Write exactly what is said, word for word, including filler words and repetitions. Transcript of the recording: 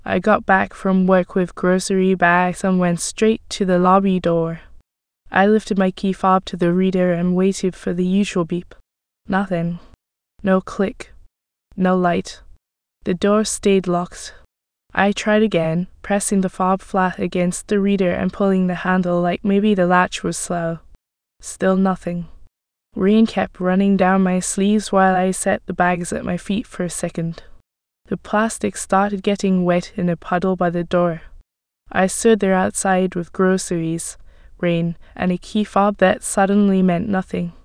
I got back from work with grocery bags and went straight to the lobby door. I lifted my key fob to the reader and waited for the usual beep. Nothing. No click. No light. The door stayed locked. I tried again, pressing the fob flat against the reader and pulling the handle like maybe the latch was slow. Still nothing. Rain kept running down my sleeves while I set the bags at my feet for a second. The plastic started getting wet in a puddle by the door. I stood there outside with groceries, rain, and a key fob that suddenly meant nothing.